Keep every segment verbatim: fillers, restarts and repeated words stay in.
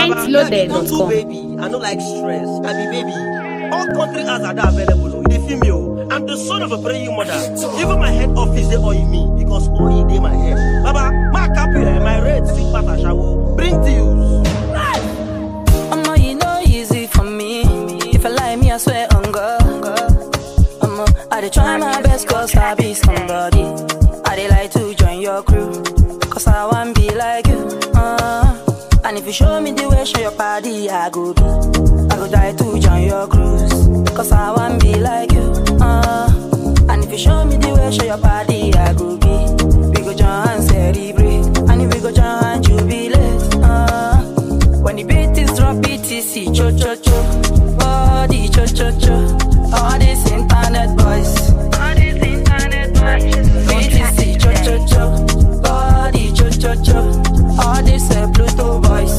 ain't loaded dot com. Baby, I don't like stress. I be baby. All country ads are available. They feel me. I'm the son of a praying mother. Even my head office they owe me because oil they my head. Baba, my copy, my red sweet pata shower. Bring deals. I know you know easy for me. If I lie me, I swear on God. I'm a, I dey try my best cause I be somebody. I dey like to join your crew cause I want be like you. Uh, and if you show me the way, show your body, I go be. I go die to join your cruise cause I want be like you. Uh, and if you show me the way, show your body, I go be. We go join and celebrate. And if we go join and jubilate. Uh, when the beat is drop, B T C, cho cho cho. Body, cho cho cho. All these internet boys. All these internet boys. B T C, cho cho cho. Body, cho cho cho. All these uh, Pluto boys.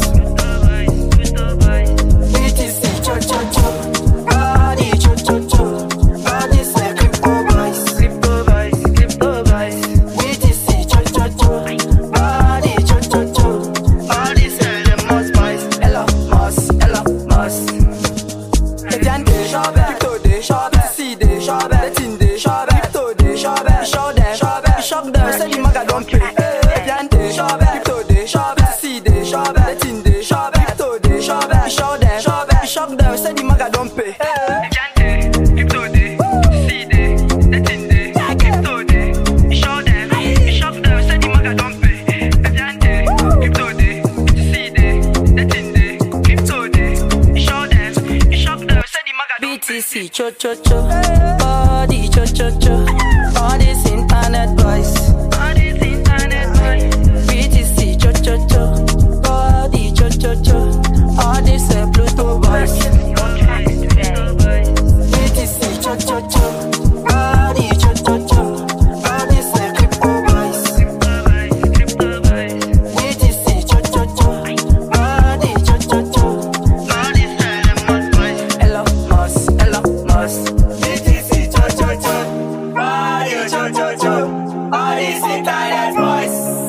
B T C, cho cho cho. Body, cho cho cho. All these uh, crypto boys. Crypto boys, crypto boys. B T C, cho cho cho. Body, cho cho cho. All these uh, the most boys. Hello, Moss, hello, Moss. Etienne de Chabert, Crypto de Chabert, C de Chabert, Tin de Chabert, Crypto de Chabert, show them, Chabert, shock them, say the maga don't pay. Etienne de Chabert, Crypto de Chabert, C de Chabert, Tin de Chabert, Crypto de Chabert, show them, Chabert, shock them, say the maga don't pay. Etienne de, Crypto de, C de, Tin de, Crypto de, show them, shock them, say the maga don't pay. Etienne de, Crypto de, C de, Tin de, Crypto de, show them, shock them, say the maga don't pay. B T C, cho cho cho, body, cho cho cho, all these internet boys. All these internet boys. B T C, cho cho cho, body, cho cho cho, all these uh, Pluto boys. B T C, cho cho cho, body, cho cho cho, all these uh, crypto boys. B T C, cho cho cho, body, cho cho cho, all these uh, boys. Hello, Moss, hello, Moss. B T C, cho cho cho, body, cho cho cho, all these internet boys.